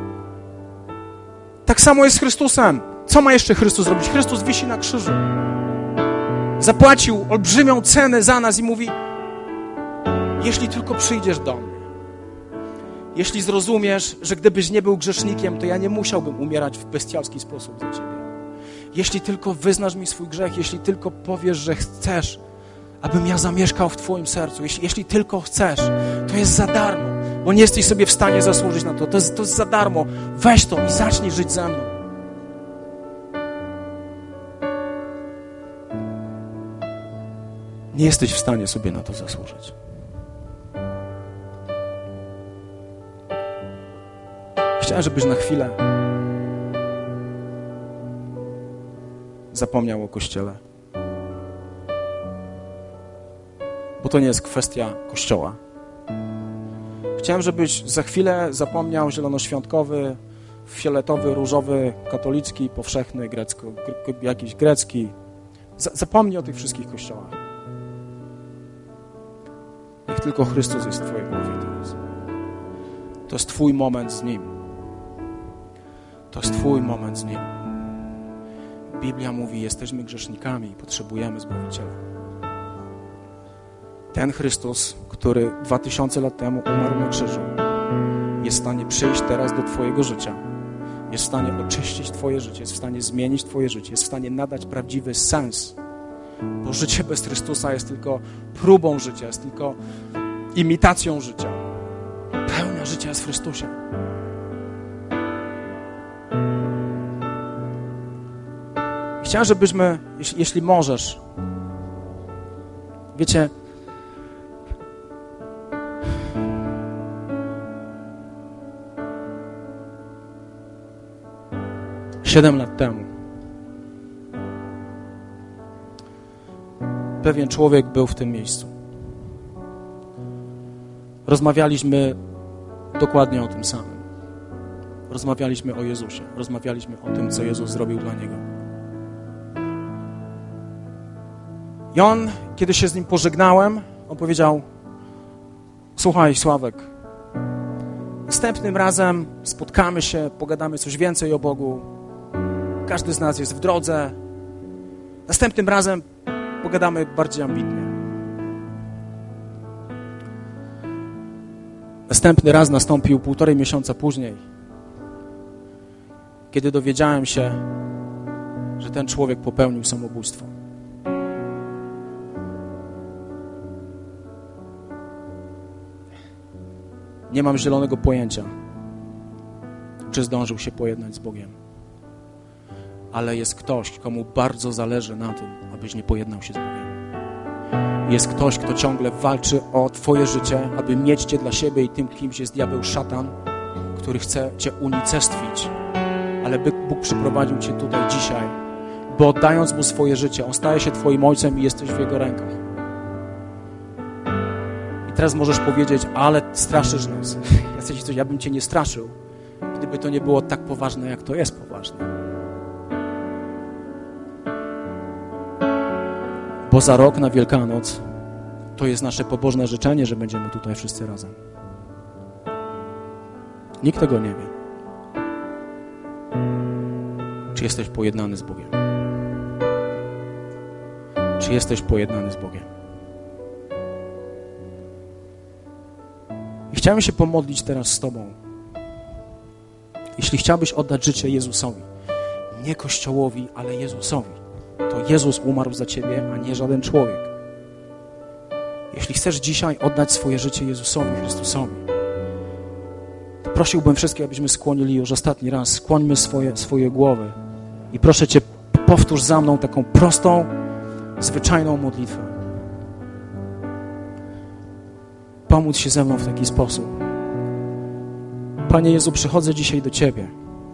Tak samo jest z Chrystusem. Co ma jeszcze Chrystus zrobić? Chrystus wisi na krzyżu. Zapłacił olbrzymią cenę za nas i mówi, jeśli tylko przyjdziesz do mnie, jeśli zrozumiesz, że gdybyś nie był grzesznikiem, to ja nie musiałbym umierać w bestialski sposób za ciebie. Jeśli tylko wyznasz mi swój grzech, jeśli tylko powiesz, że chcesz, abym ja zamieszkał w twoim sercu, jeśli, jeśli tylko chcesz, to jest za darmo, bo nie jesteś sobie w stanie zasłużyć na to. To jest, to jest za darmo. Weź to i zacznij żyć ze mną. Nie jesteś w stanie sobie na to zasłużyć. Chciałem, żebyś na chwilę zapomniał o Kościele. Bo to nie jest kwestia Kościoła. Chciałem, żebyś za chwilę zapomniał zielonoświątkowy, fioletowy, różowy, katolicki, powszechny, grecko, jakiś grecki. Zapomnij o tych wszystkich kościołach. Niech tylko Chrystus jest w twojej głowie teraz. To jest twój moment z Nim. To jest twój moment z Nim. Biblia mówi, jesteśmy grzesznikami i potrzebujemy Zbawiciela. Ten Chrystus, który dwa tysiące lat temu umarł na krzyżu, jest w stanie przyjść teraz do twojego życia. Jest w stanie oczyścić twoje życie, jest w stanie zmienić twoje życie, jest w stanie nadać prawdziwy sens. Bo życie bez Chrystusa jest tylko próbą życia, jest tylko imitacją życia. Pełnia życia jest w Chrystusie. Chciałem, żebyśmy, jeśli, jeśli możesz, wiecie, siedem lat temu pewien człowiek był w tym miejscu. Rozmawialiśmy dokładnie o tym samym. Rozmawialiśmy o Jezusie. Rozmawialiśmy o tym, co Jezus zrobił dla Niego. I on, kiedy się z nim pożegnałem, on powiedział: słuchaj, Sławek, następnym razem spotkamy się, pogadamy coś więcej o Bogu. Każdy z nas jest w drodze. Następnym razem pogadamy bardziej ambitnie. Następny raz nastąpił półtorej miesiąca później, kiedy dowiedziałem się, że ten człowiek popełnił samobójstwo. Nie mam zielonego pojęcia, czy zdążył się pojednać z Bogiem. ale jest ktoś, komu bardzo zależy na tym, abyś nie pojednał się z Bogiem. Jest ktoś, kto ciągle walczy o twoje życie, aby mieć cię dla siebie i tym kimś jest diabeł szatan, który chce cię unicestwić. Ale Bóg przyprowadził cię tutaj dzisiaj, bo oddając Mu swoje życie, On staje się twoim ojcem i jesteś w Jego rękach. I teraz możesz powiedzieć, ale straszysz nas. Ja chcę ci coś, ja bym cię nie straszył, gdyby to nie było tak poważne, jak to jest poważne. Bo za rok na Wielkanoc to jest nasze pobożne życzenie, że będziemy tutaj wszyscy razem. Nikt tego nie wie. Czy jesteś pojednany z Bogiem? Czy jesteś pojednany z Bogiem? I chciałem się pomodlić teraz z Tobą. Jeśli chciałbyś oddać życie Jezusowi, nie Kościołowi, ale Jezusowi, to Jezus umarł za Ciebie, a nie żaden człowiek. Jeśli chcesz dzisiaj oddać swoje życie Jezusowi, Chrystusowi, to prosiłbym wszystkich, abyśmy skłonili już ostatni raz, skłońmy swoje, swoje głowy i proszę Cię, powtórz za mną taką prostą, zwyczajną modlitwę. Pomóc się ze mną w taki sposób. Panie Jezu, przychodzę dzisiaj do Ciebie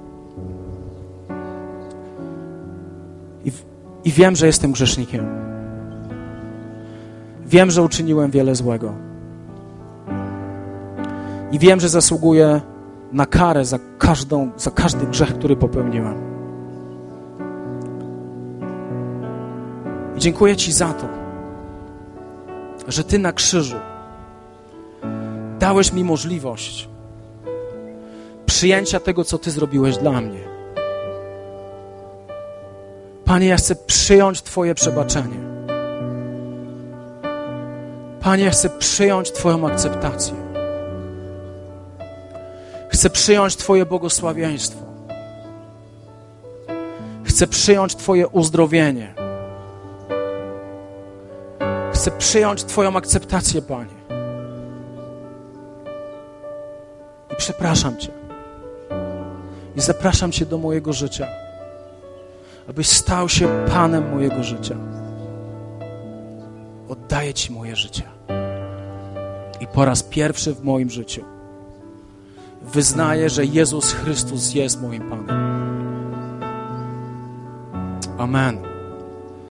i, i wiem, że jestem grzesznikiem. Wiem, że uczyniłem wiele złego. I wiem, że zasługuję na karę za, każdą, za każdy grzech, który popełniłem. I dziękuję Ci za to, że Ty na krzyżu dałeś mi możliwość przyjęcia tego, co Ty zrobiłeś dla mnie. Panie, ja chcę przyjąć Twoje przebaczenie. Panie, ja chcę przyjąć Twoją akceptację. Chcę przyjąć Twoje błogosławieństwo. Chcę przyjąć Twoje uzdrowienie. Chcę przyjąć Twoją akceptację, Panie. I przepraszam Cię. I zapraszam Cię do mojego życia, abyś stał się Panem mojego życia. Oddaję Ci moje życie. I po raz pierwszy w moim życiu wyznaję, że Jezus Chrystus jest moim Panem. Amen.